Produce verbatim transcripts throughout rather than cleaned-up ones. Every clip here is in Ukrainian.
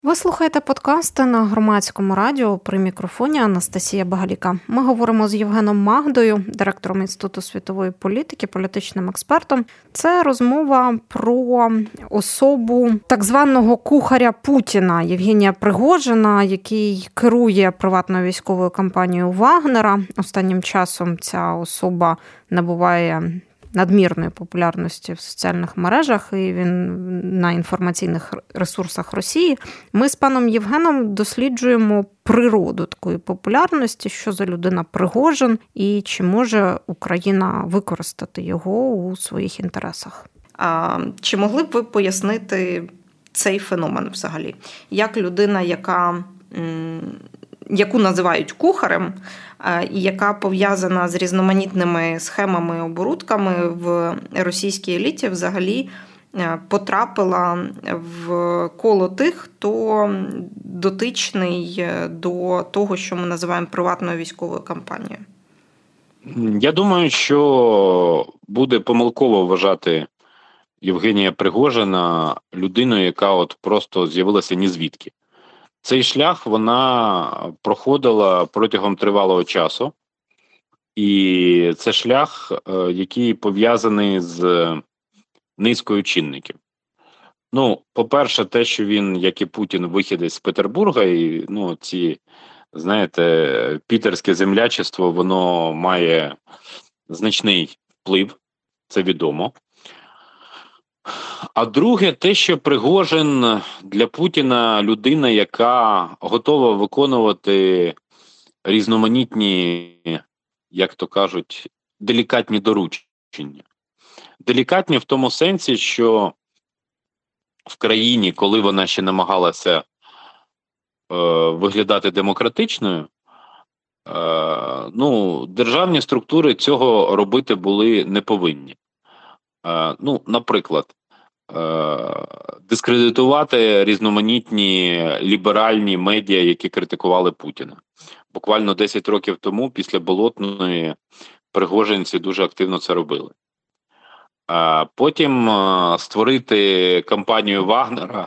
Ви слухаєте подкасти на Громадському радіо, при мікрофоні Анастасія Багаліка. Ми говоримо з Євгеном Магдою, директором Інституту світової політики, політичним експертом. Це розмова про особу так званого кухаря Путіна Євгенія Пригожина, який керує приватною військовою компанією Вагнера. Останнім часом ця особа набуває надмірної популярності в соціальних мережах, і він на інформаційних ресурсах Росії. Ми з паном Євгеном досліджуємо природу такої популярності, що за людина Пригожин, і чи може Україна використати його у своїх інтересах. А чи могли б ви пояснити цей феномен взагалі? Як людина, яка... яку називають кухарем, і яка пов'язана з різноманітними схемами, оборудками в російській еліті, взагалі потрапила в коло тих, хто дотичний до того, що ми називаємо приватною військовою компанією? Я думаю, що буде помилково вважати Євгенія Пригожина людиною, яка от просто з'явилася ні звідки. Цей шлях вона проходила протягом тривалого часу, і це шлях, який пов'язаний з низкою чинників. Ну, по-перше, те, що він, як і Путін, вихідець з Петербурга, і, ну, ці, знаєте, пітерське землячество, воно має значний вплив, це відомо. А друге, те, що Пригожин для Путіна людина, яка готова виконувати різноманітні, як то кажуть, делікатні доручення. Делікатні в тому сенсі, що в країні, коли вона ще намагалася е, виглядати демократичною, е, ну, державні структури цього робити були не повинні. Е, ну, наприклад, дискредитувати різноманітні ліберальні медіа, які критикували Путіна. Буквально десять років тому, після Болотної, пригожинці дуже активно це робили. Потім створити кампанію Вагнера,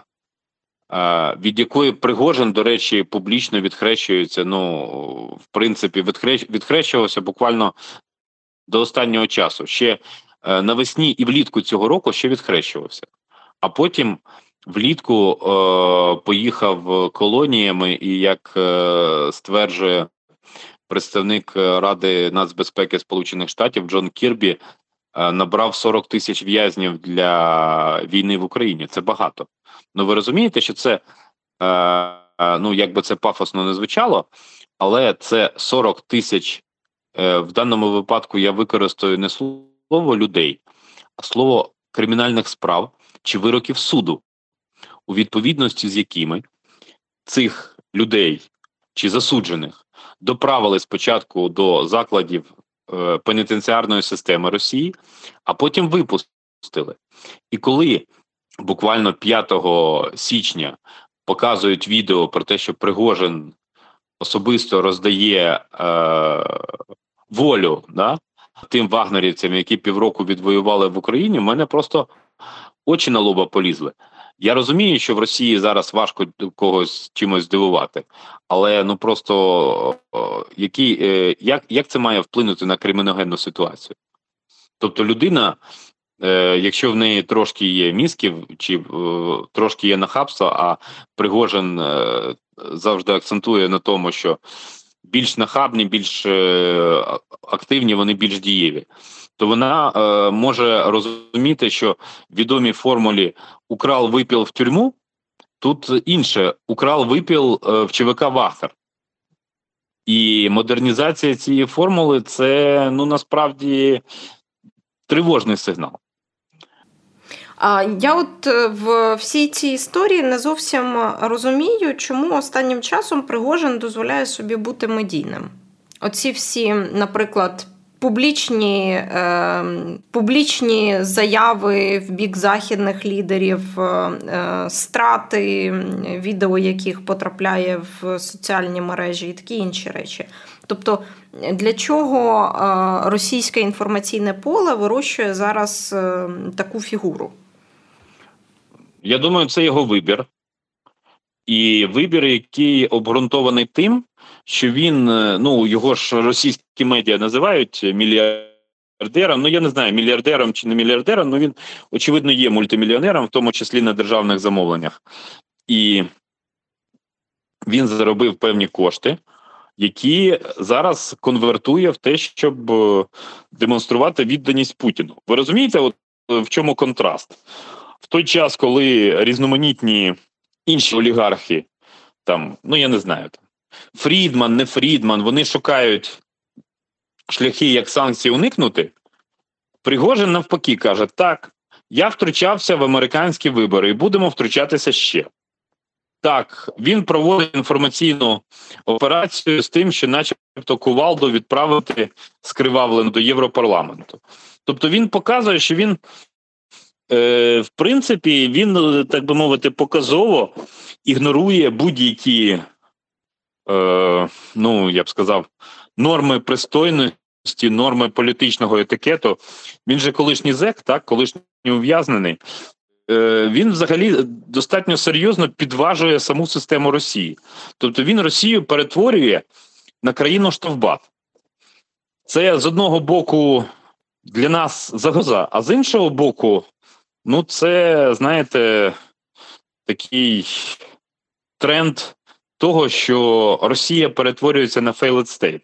від якої Пригожин, до речі, публічно відхрещується, ну, в принципі, відхрещувався буквально до останнього часу. Ще навесні і влітку цього року ще відхрещувався. А потім влітку е, поїхав колоніями і, як е, стверджує представник Ради нацбезпеки Сполучених Штатів Джон Кірбі, е, набрав сорок тисяч в'язнів для війни в Україні. Це багато. Ну, ви розумієте, що це, е, ну, як би це пафосно не звучало, але це сорок тисяч, е, в даному випадку я використаю не слово, слово людей, а слово кримінальних справ чи вироків суду, у відповідності з якими цих людей чи засуджених доправили спочатку до закладів е, пенітенціарної системи Росії, а потім випустили. І коли буквально п'ятого січня показують відео про те, що Пригожин особисто роздає е, волю, да, тим вагнерівцям, які півроку відвоювали в Україні, в мене просто очі на лоба полізли. Я розумію, що в Росії зараз важко когось чимось здивувати, але ну просто о, які, е, як, як це має вплинути на криміногенну ситуацію? Тобто людина, е, якщо в неї трошки є мізків, чи е, трошки є нахабства, а Пригожин е, завжди акцентує на тому, що більш нахабні, більш е, активні, вони більш дієві, то вона е, може розуміти, що в відомій формулі «украл, випіл в тюрму» тут інше «украл, випіл е, в ЧВК Вагнер». І модернізація цієї формули – це, ну, насправді, тривожний сигнал. Я от в всій цій історії не зовсім розумію, чому останнім часом Пригожин дозволяє собі бути медійним. Оці всі, наприклад, публічні, е, публічні заяви в бік західних лідерів, е, страти, відео яких потрапляє в соціальні мережі і такі інші речі. Тобто, для чого е, російське інформаційне поле вирощує зараз е, таку фігуру? Я думаю, це його вибір. І вибір, який обґрунтований тим, що він, ну, його ж російські медіа називають мільярдером, ну, я не знаю, мільярдером чи не мільярдером, але він, очевидно, є мультимільйонером, в тому числі на державних замовленнях. І він заробив певні кошти, які зараз конвертує в те, щоб демонструвати відданість Путіну. Ви розумієте, от в чому контраст? В той час, коли різноманітні інші олігархи, там, ну я не знаю, там, Фрідман, не Фрідман, вони шукають шляхи, як санкції уникнути, Пригожин навпаки каже, так, я втручався в американські вибори і будемо втручатися ще. Так, він проводить інформаційну операцію з тим, що начебто кувалду відправити скривавлену до Європарламенту. Тобто він показує, що він, е, в принципі, він, так би мовити, показово ігнорує будь-які, е, ну, я б сказав, норми пристойності, норми політичного етикету. Він же колишній зек, так, колишній ув'язнений. Він взагалі достатньо серйозно підважує саму систему Росії. Тобто він Росію перетворює на країну штовбат. Це з одного боку для нас загроза, а з іншого боку, ну це, знаєте, такий тренд того, що Росія перетворюється на failed state.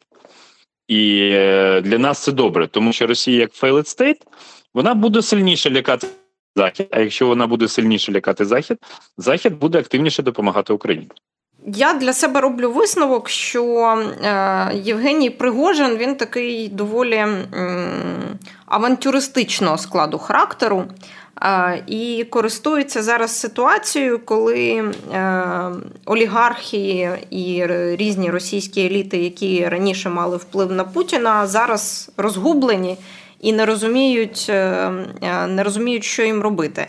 І для нас це добре, тому що Росія як failed state, вона буде сильніше лякати Захід, а якщо вона буде сильніше лякати Захід, Захід буде активніше допомагати Україні. Я для себе роблю висновок, що е, Євгеній Пригожин, він такий доволі м, авантюристичного складу характеру е, і користується зараз ситуацією, коли е, олігархи і різні російські еліти, які раніше мали вплив на Путіна, зараз розгублені і не розуміють, не розуміють, що їм робити.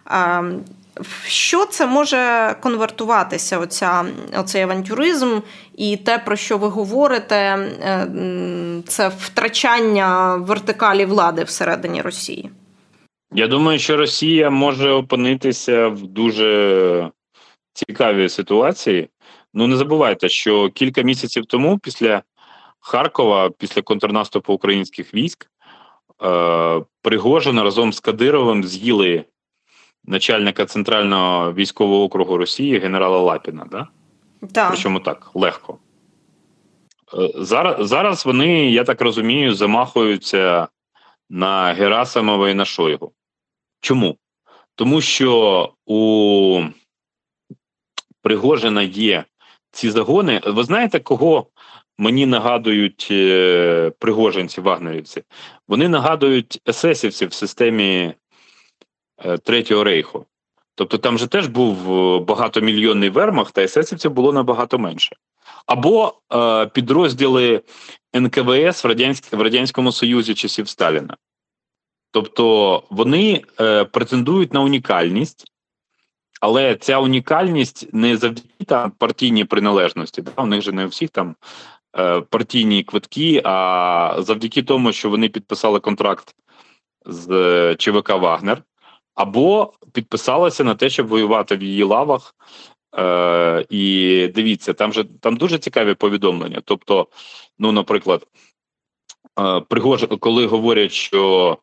В що це може конвертуватися, оця, оцей авантюризм і те, про що ви говорите, це втрачання вертикалі влади всередині Росії? Я думаю, що Росія може опинитися в дуже цікавій ситуації. Ну, не забувайте, що кілька місяців тому, після Харкова, після контрнаступу українських військ, Пригожин разом з Кадировим з'їли начальника Центрального військового округу Росії генерала Лапіна, да? Так. Причому так, легко. Зараз, зараз вони, я так розумію, замахуються на Герасимова і на Шойгу. Чому? Тому що у Пригожина є ці загони. Ви знаєте, кого мені нагадують е, пригожинці, вагнерівці? Вони нагадують есесівців в системі е, Третього Рейху. Тобто там же теж був багатомільйонний вермахт, а есесівців було набагато менше. Або е, підрозділи ен ка ве ес в, Радянськ... в Радянському Союзі часів Сталіна. Тобто вони е, претендують на унікальність, але ця унікальність не завдяки там партійній приналежності, да? У них же не у всіх там е, партійні квитки, а завдяки тому, що вони підписали контракт з е, че ве ка «Вагнер», або підписалися на те, щоб воювати в її лавах. Е, і дивіться, там же там дуже цікаві повідомлення. Тобто, ну, наприклад, е, Пригож... коли говорять, що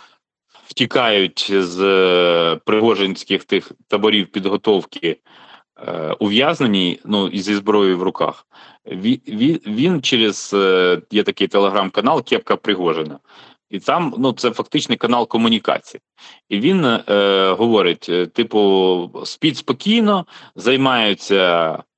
втікають з е, пригожинських тих таборів підготовки е, ув'язнені, ну, зі зброєю в руках, він, він, він через, е, є такий телеграм-канал «Кепка Пригожина», і там, ну, це фактичний канал комунікації. І він е, говорить, типу, спіть спокійно, займаються е,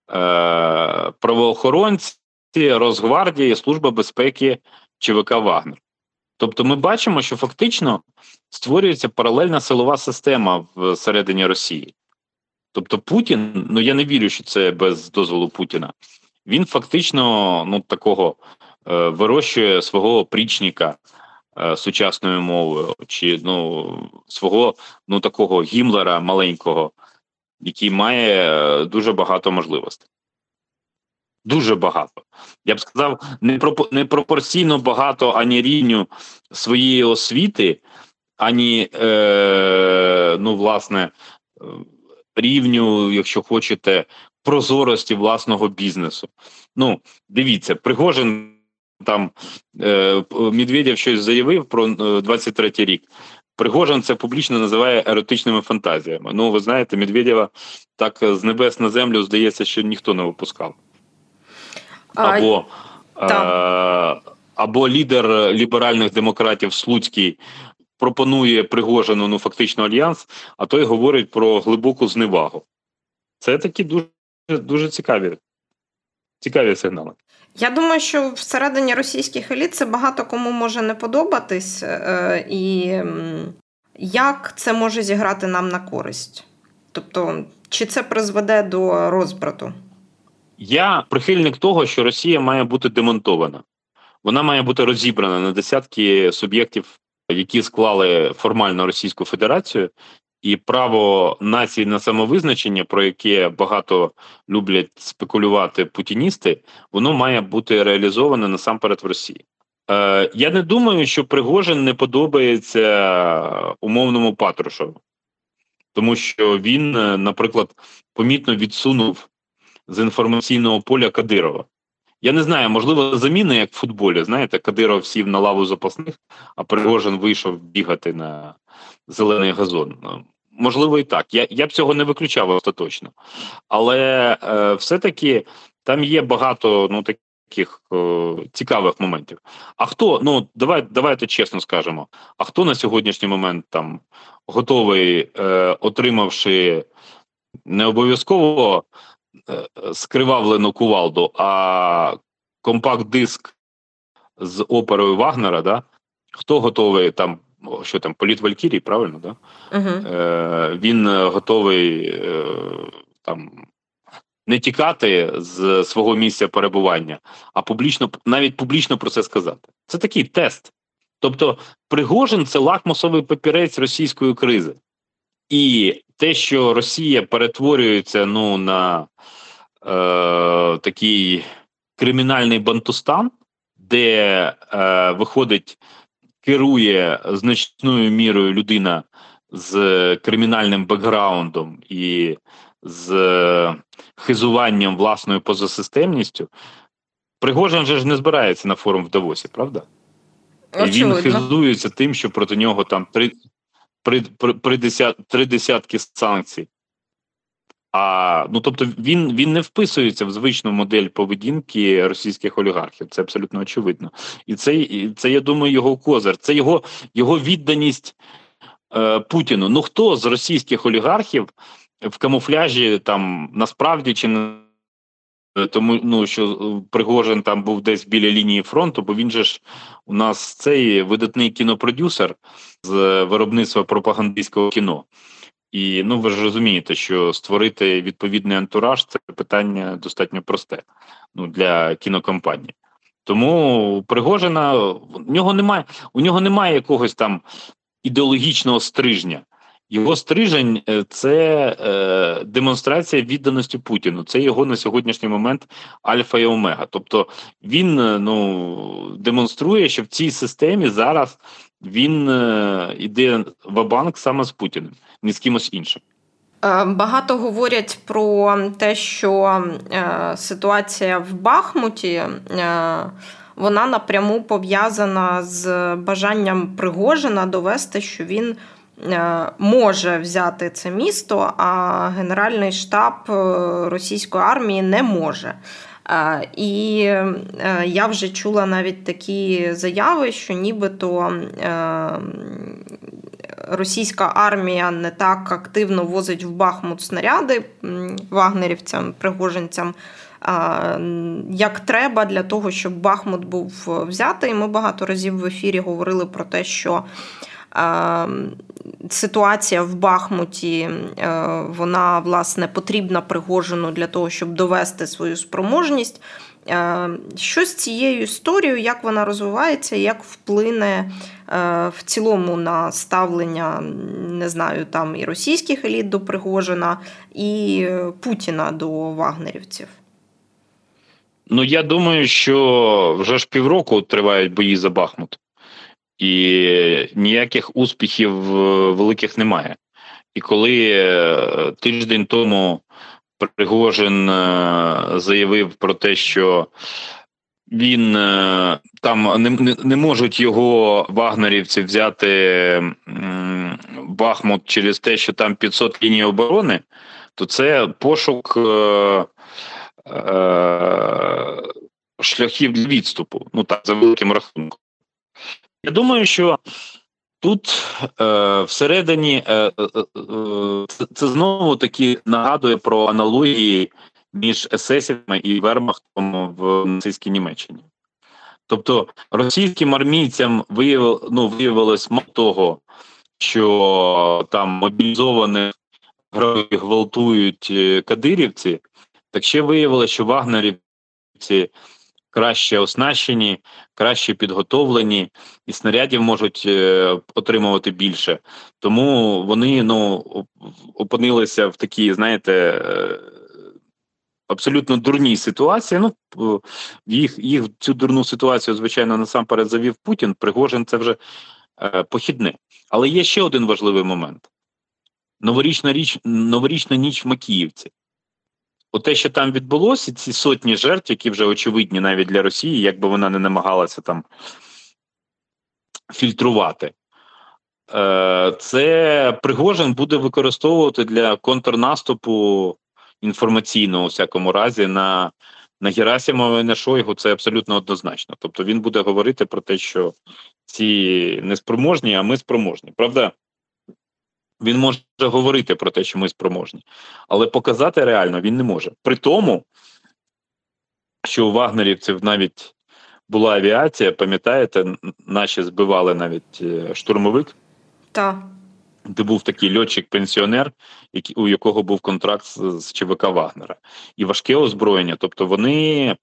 правоохоронці, Росгвардія, Служба безпеки че ве ка «Вагнер». Тобто ми бачимо, що фактично створюється паралельна силова система всередині Росії. Тобто Путін, ну я не вірю, що це без дозволу Путіна, він фактично, ну, такого е, вирощує свого опричника е, сучасною мовою, чи, ну, свого, ну, такого Гіммлера маленького, який має дуже багато можливостей. Дуже багато. Я б сказав, непропорційно багато ані рівню своєї освіти, ані, е, ну, власне, рівню, якщо хочете, прозорості власного бізнесу. Ну, дивіться, Пригожин там е, Медведєв щось заявив про двадцять третій рік. Пригожин це публічно називає еротичними фантазіями. Ну, ви знаєте, Медведєва так з небес на землю, здається, що ніхто не випускав. Або, а, е, або лідер ліберальних демократів Слуцький пропонує Пригожину, ну, фактично альянс, а той говорить про глибоку зневагу. Це такі дуже, дуже цікаві, цікаві сигнали. Я думаю, що всередині російських еліт це багато кому може не подобатись, і як це може зіграти нам на користь? Тобто, чи це призведе до розбрату? Я прихильник того, що Росія має бути демонтована. Вона має бути розібрана на десятки суб'єктів, які склали формально Російську Федерацію, і право нації на самовизначення, про яке багато люблять спекулювати путіністи, воно має бути реалізоване насамперед в Росії. Е, я не думаю, що Пригожин не подобається умовному Патрушеву, тому що він, наприклад, помітно відсунув з інформаційного поля Кадирова. Я не знаю, можливо, заміна, як в футболі, знаєте, Кадиров сів на лаву запасних, а Пригожин вийшов бігати на зелений газон. Можливо, і так. Я, я б цього не виключав остаточно. Але е, все-таки там є багато, ну, таких е, цікавих моментів. А хто, ну, давай, давайте чесно скажемо, а хто на сьогоднішній момент там готовий, е, отримавши не обов'язково е, скривавлену кувалду, а компакт-диск з оперою Вагнера, да? Хто готовий там, що там, політ Валькірій, правильно, да? Uh-huh. Е, він готовий е, там не тікати з свого місця перебування, а публічно, навіть публічно про це сказати. Це такий тест. Тобто Пригожин – це лакмусовий папірець російської кризи. І те, що Росія перетворюється, ну, на е, такий кримінальний бантустан, де е, виходить, керує значною мірою людина з кримінальним бекграундом і з хизуванням власною позасистемністю, Пригожин же ж не збирається на форум в Давосі, правда? І він хизується тим, що проти нього там три, при, при, при десят, три десятки санкцій. А, ну, тобто він, він не вписується в звичну модель поведінки російських олігархів. Це абсолютно очевидно. І це, і це я думаю, його козир. Це його, його відданість е, Путіну. Ну, хто з російських олігархів в камуфляжі там насправді чи не тому, ну, що Пригожин там був десь біля лінії фронту, бо він же ж у нас цей видатний кінопродюсер з виробництва пропагандистського кіно. І, ну, ви ж розумієте, що створити відповідний антураж – це питання достатньо просте, ну, для кінокомпанії. Тому у Пригожина, у нього немає, у нього немає якогось там ідеологічного стрижня. Його стрижень – це е, демонстрація відданості Путіну. Це його на сьогоднішній момент альфа і омега. Тобто він, ну, демонструє, що в цій системі зараз він е, іде ва-банк саме з Путіним, не з кимось іншим. Багато говорять про те, що е, ситуація в Бахмуті, е, вона напряму пов'язана з бажанням Пригожина довести, що він може взяти це місто, а Генеральний штаб російської армії не може. І я вже чула навіть такі заяви, що нібито російська армія не так активно возить в Бахмут снаряди вагнерівцям, пригожинцям, як треба для того, щоб Бахмут був взятий. Ми багато разів в ефірі говорили про те, що ситуація в Бахмуті, вона, власне, потрібна Пригожину для того, щоб довести свою спроможність. Що з цією історією, як вона розвивається, як вплине в цілому на ставлення, не знаю, там і російських еліт до Пригожина, і Путіна до вагнерівців? Ну, я думаю, що вже ж півроку тривають бої за Бахмут. І ніяких успіхів великих немає. І коли е, тиждень тому Пригожин е, заявив про те, що він е, там не, не, не можуть його вагнерівці взяти м, Бахмут через те, що там п'ятсот ліній оборони, то це пошук е, е, шляхів для відступу, ну так, за великим рахунком. Я думаю, що тут е, всередині е, е, е, це, це знову таки нагадує про аналогії між есесівцями і вермахтом в нацистській Німеччині. Тобто російським армійцям виявилось, ну, виявилось мало того, що там мобілізованих гвалтують кадирівці, так ще виявилося, що вагнерівці краще оснащені, краще підготовлені, і снарядів можуть е, отримувати більше. Тому вони, ну, опинилися в такій, знаєте, е, абсолютно дурній ситуації. Ну, їх, їх цю дурну ситуацію, звичайно, насамперед завів Путін. Пригожин – це вже е, похідне. Але є ще один важливий момент. Новорічна, річ, новорічна ніч в Макіївці. Оте, що там відбулося, ці сотні жертв, які вже очевидні навіть для Росії, як би вона не намагалася там фільтрувати, це Пригожин буде використовувати для контрнаступу інформаційного, у всякому разі, на, на Герасимова і на Шойгу, це абсолютно однозначно. Тобто він буде говорити про те, що ці неспроможні, а ми спроможні. Правда, він може говорити про те, що ми спроможні, але показати реально він не може. При тому, що у вагнерівців навіть була авіація, пам'ятаєте, наші збивали навіть штурмовик, так, де був такий льотчик-пенсіонер, у якого був контракт з ЧВК Вагнера. І важке озброєння, тобто вони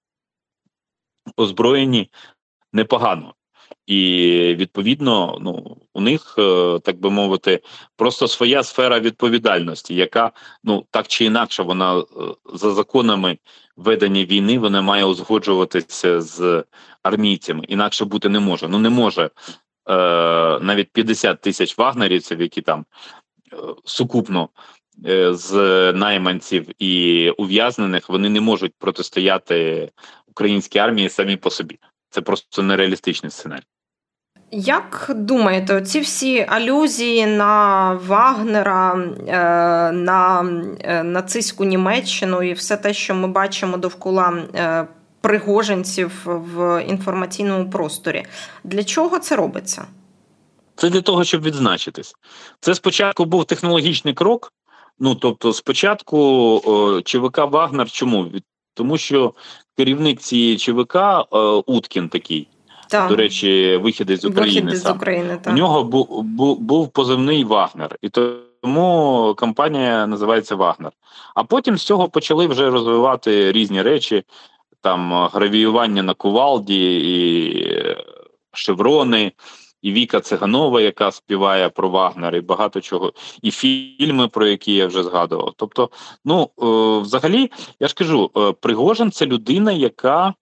озброєні непогано. І, відповідно, ну, у них, так би мовити, просто своя сфера відповідальності, яка, ну, так чи інакше, вона за законами ведення війни, вона має узгоджуватися з армійцями, інакше бути не може. Ну, не може е, навіть п'ятдесят тисяч вагнерівців, які там е, сукупно е, з найманців і ув'язнених, вони не можуть протистояти українській армії самі по собі. Це просто нереалістичний сценарій. Як думаєте, ці всі алюзії на Вагнера, на нацистську Німеччину і все те, що ми бачимо довкола пригожинців в інформаційному просторі, для чого це робиться? Це для того, щоб відзначитись. Це спочатку був технологічний крок, ну, тобто спочатку о, ЧВК «Вагнер» чому? Тому що керівник цієї ЧВК, о, Уткін такий, так. До речі, вихідець з України, вихід сам. з України так. У нього був, був, був позивний «Вагнер», і тому компанія називається «Вагнер». А потім з цього почали вже розвивати різні речі, там гравіювання на кувалді, і шеврони, і Віка Циганова, яка співає про Вагнер, і багато чого, і фільми, про які я вже згадував. Тобто, ну, е, взагалі, я ж кажу, е, Пригожин – це людина, яка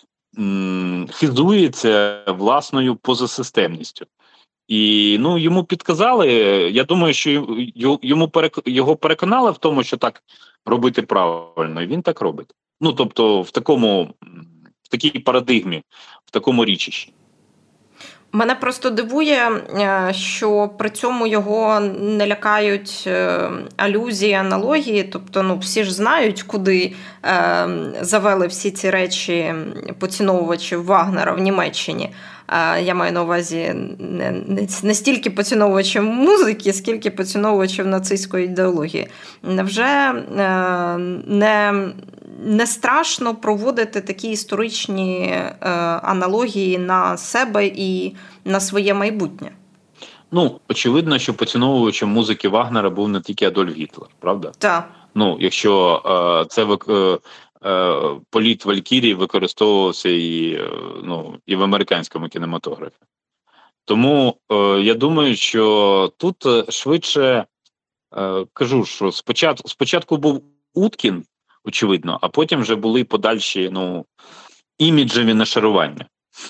м, хизується власною позасистемністю. І, ну, йому підказали, я думаю, що йому перек... його переконали в тому, що так робити правильно, і він так робить. Ну, тобто, в такому, в такій парадигмі, в такому річищі. Мене просто дивує, що при цьому його не лякають алюзії, аналогії. Тобто, ну, всі ж знають, куди е, завели всі ці речі поціновувачів Вагнера в Німеччині. Е, я маю на увазі не, не, не стільки поціновувачів музики, скільки поціновувачів нацистської ідеології. Невже е, не... не страшно проводити такі історичні е, аналогії на себе і на своє майбутнє? Ну, очевидно, що поціновувачем музики Вагнера був не тільки Адольф Гітлер, правда? Так. Ну, якщо е, це е, е, політ Валькірії використовувався і, е, ну, і в американському кінематографі. Тому е, я думаю, що тут швидше, е, кажу, що спочатку, спочатку був Уткін, очевидно, а потім вже були подальші, ну, іміджеві нашарування.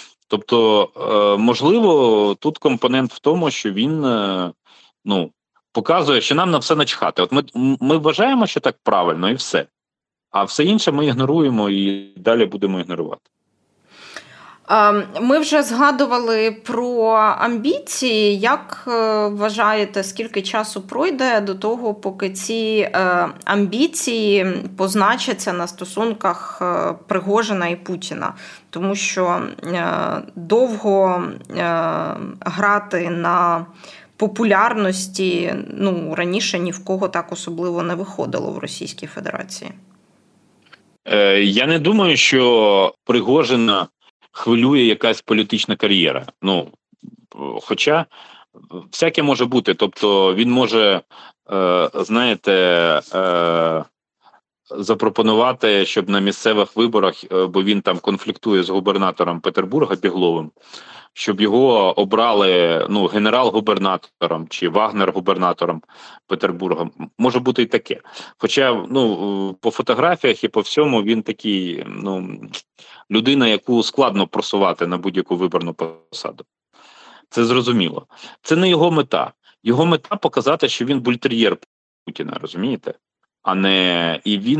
Тобто, е, можливо, тут компонент в тому, що він, е, ну, показує, що нам на все начхати. От ми, ми вважаємо, що так правильно, і все. А все інше ми ігноруємо і далі будемо ігнорувати. Ми вже згадували про амбіції. Як вважаєте, скільки часу пройде до того, поки ці амбіції позначаться на стосунках Пригожина і Путіна? Тому що довго грати на популярності, ну, раніше ні в кого так особливо не виходило в Російській Федерації. Я не думаю, що Пригожина хвилює якась політична кар'єра. Ну, хоча всяке може бути. Тобто він може, е, знаєте, е, запропонувати, щоб на місцевих виборах, бо він там конфліктує з губернатором Петербурга Бігловим, щоб його обрали, ну, генерал-губернатором чи Вагнер-губернатором Петербурга. Може бути і таке. Хоча, ну, по фотографіях і по всьому він такий, ну, людина, яку складно просувати на будь-яку виборну посаду. Це зрозуміло. Це не його мета. Його мета показати, що він бультер'єр Путіна, розумієте? А не... І він...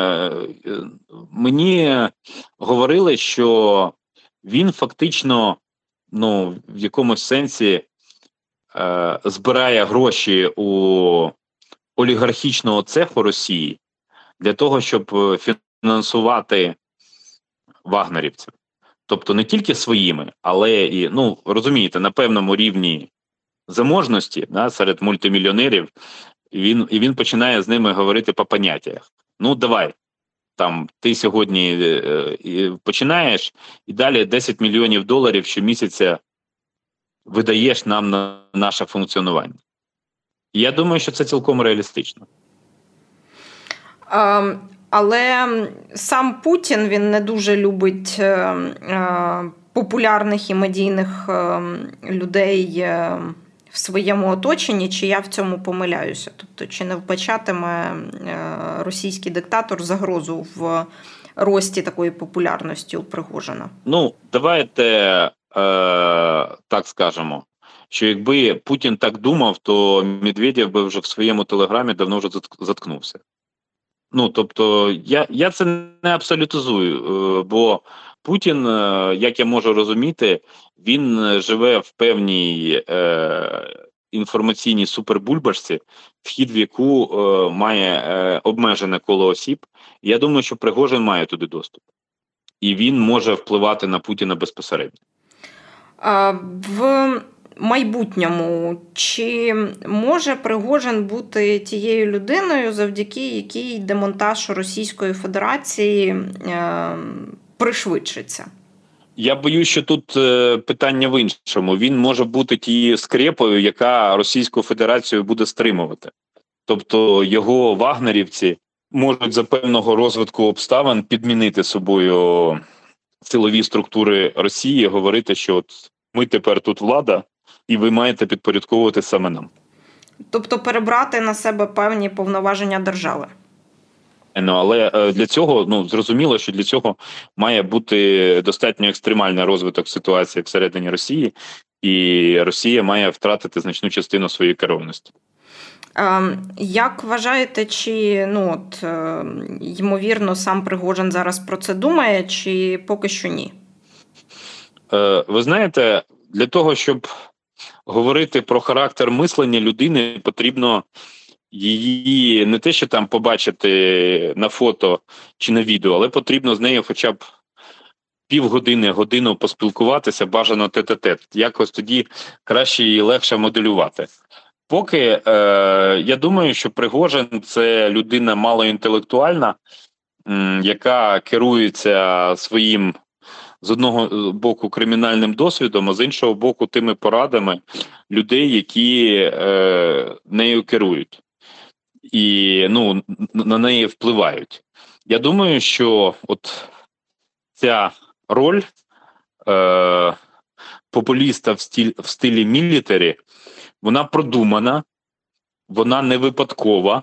Мені говорили, що він фактично, ну, в якомусь сенсі е, збирає гроші у олігархічного цеху Росії для того, щоб фінансувати вагнерівців. Тобто не тільки своїми, але і, ну, розумієте, на певному рівні заможності, да, серед мультимільйонерів, і він, і він починає з ними говорити по поняттях. Ну, давай, там, ти сьогодні е, е, починаєш, і далі десять мільйонів доларів щомісяця видаєш нам на наше функціонування. І я думаю, що це цілком реалістично. Um... Але сам Путін, він не дуже любить е, е, популярних і медійних е, людей е, в своєму оточенні, чи я в цьому помиляюся? Тобто, чи не вбачатиме е, російський диктатор загрозу в рості такої популярності у Пригожина? Ну, давайте е, так скажемо, що якби Путін так думав, то Медведєв би вже в своєму телеграмі давно вже заткнувся. Ну, тобто, я, я це не абсолютизую, бо Путін, як я можу розуміти, він живе в певній е, інформаційній супербульбашці, вхід в яку е, має е, обмежене коло осіб. Я думаю, що Пригожин має туди доступ. І він може впливати на Путіна безпосередньо. А, в майбутньому, чи може Пригожин бути тією людиною, завдяки якій демонтаж Російської Федерації е, пришвидшиться? Я боюсь, що тут е, питання в іншому. Він може бути тією скрепою, яка Російську Федерацію буде стримувати. Тобто його вагнерівці можуть за певного розвитку обставин підмінити собою силові структури Росії, говорити, що от ми тепер тут влада, і ви маєте підпорядковувати саме нам. Тобто перебрати на себе певні повноваження держави. Ну, але для цього, ну, зрозуміло, що для цього має бути достатньо екстремальний розвиток ситуації всередині Росії, і Росія має втратити значну частину своєї керованості. Як вважаєте, чи, ну, от, ймовірно, сам Пригожин зараз про це думає, чи поки що ні? Ви знаєте, для того, щоб говорити про характер мислення людини, потрібно її не те, що там побачити на фото чи на відео, але потрібно з нею хоча б півгодини, годину поспілкуватися, бажано тет-а-тет. Якось тоді краще і легше моделювати. Поки, е, я думаю, що Пригожин – це людина малоінтелектуальна, м, яка керується своїм, з одного боку, кримінальним досвідом, а з іншого боку, тими порадами людей, які е, нею керують. І, ну, на неї впливають. Я думаю, що от ця роль е, популіста в, стиль, в стилі мілітарі, вона продумана, вона не випадкова,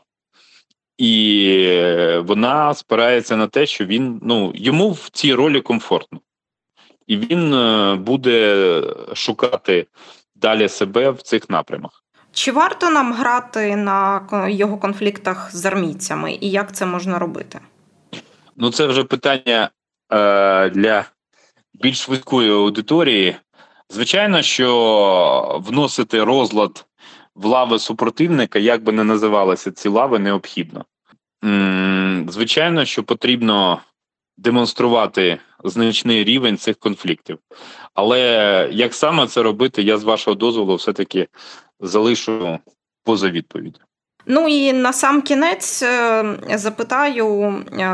і вона спирається на те, що він, ну, йому в цій ролі комфортно. І він е, буде шукати далі себе в цих напрямах. Чи варто нам грати на його конфліктах з армійцями і як це можна робити? Ну, це вже питання е, для більш швидкої аудиторії. Звичайно, що вносити розлад в лави супротивника, як би не називалися ці лави, необхідно. М-м, звичайно, що потрібно демонструвати значний рівень цих конфліктів. Але як саме це робити, я з вашого дозволу все-таки залишу поза відповіддю. Ну і на сам кінець запитаю,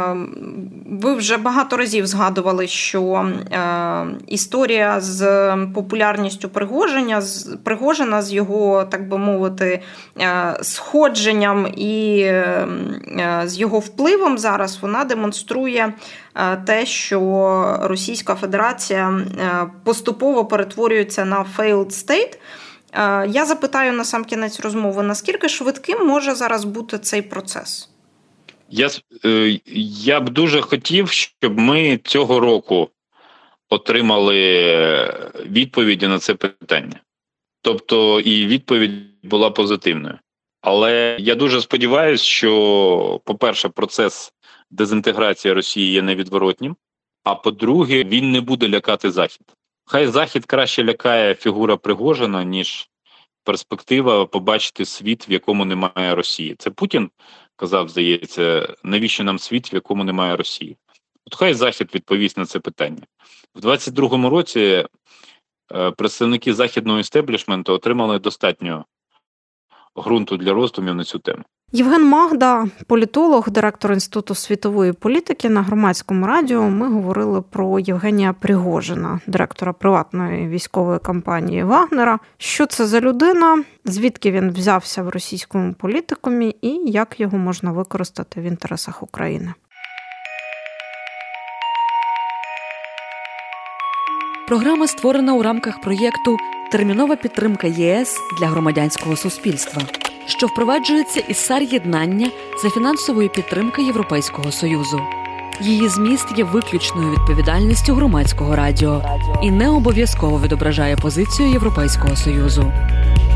ви вже багато разів згадували, що історія з популярністю Пригожина, Пригожина з його, так би мовити, сходженням і з його впливом зараз, вона демонструє те, що Російська Федерація поступово перетворюється на failed state. Я запитаю на сам кінець розмови, наскільки швидким може зараз бути цей процес? Я, я б дуже хотів, щоб ми цього року отримали відповіді на це питання. Тобто і відповідь була позитивною. Але я дуже сподіваюся, що, по-перше, процес дезінтеграції Росії є невідворотнім, а по-друге, він не буде лякати Захід. Хай Захід краще лякає фігура Пригожина, ніж перспектива побачити світ, в якому немає Росії. Це Путін казав, здається, навіщо нам світ, в якому немає Росії. От хай Захід відповість на це питання. В двадцять другому році представники західного істеблішменту отримали достатньо ґрунту для роздумів на цю тему. Євген Магда, політолог, директор Інституту світової політики. На Громадському радіо ми говорили про Євгенія Пригожина, директора приватної військової компанії «Вагнера». Що це за людина, звідки він взявся в російському політикумі і як його можна використати в інтересах України. Програма створена у рамках проєкту «Термінова підтримка ЄС для громадянського суспільства», що впроваджується із САР-єднання за фінансової підтримки Європейського Союзу. Її зміст є виключною відповідальністю Громадського радіо і не обов'язково відображає позицію Європейського Союзу.